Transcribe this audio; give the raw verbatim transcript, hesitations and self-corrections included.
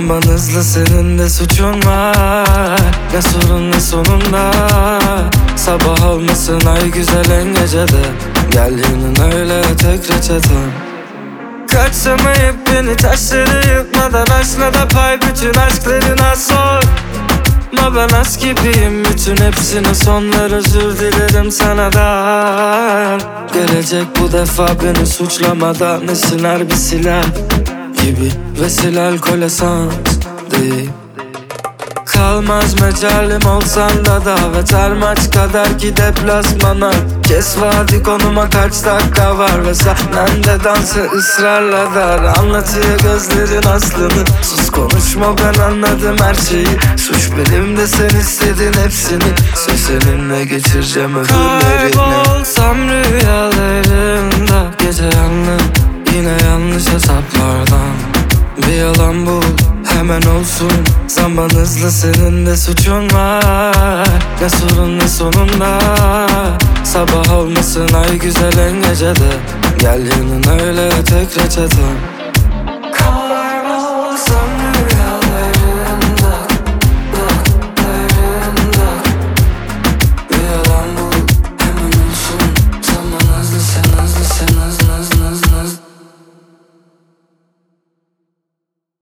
Zaman hızlı, senin de suçun var. Ne sorun ne sonunda. Sabah olmasın ay güzel en gecede. Gel yanına öyle tek reçetem. Kaçamayıp beni taşları yıkmadan aşkla da pay, bütün aşklarına sor. Ma ben aşk gibiyim, bütün hepsine sonlar, özür dilerim sana da. Gelecek bu defa beni suçlamadan, nesin her bir silah gibi vesile alkole sans değil. Kalmaz mecalim olsan da davet her maç kadar ki deplasmana. Kes vaadi konuma kaç dakika var ve sahnen de dansı ısrarla dar. Anlatıyor gözlerin aslını, sus konuşma ben anladım her şeyi. Suç benim de sen istedin hepsini, söz seninle geçireceğim ömürlerini. Kaybolsam rüyalarında gece yalnız, yine yanlış hesaplardan. Bir yalan bul hemen olsun. Zaman hızlı, senin de suçun var. Ne sorun ne sonunda. Sabah olmasın ay güzel en gecede. Gel yanına öyle tek reçetem.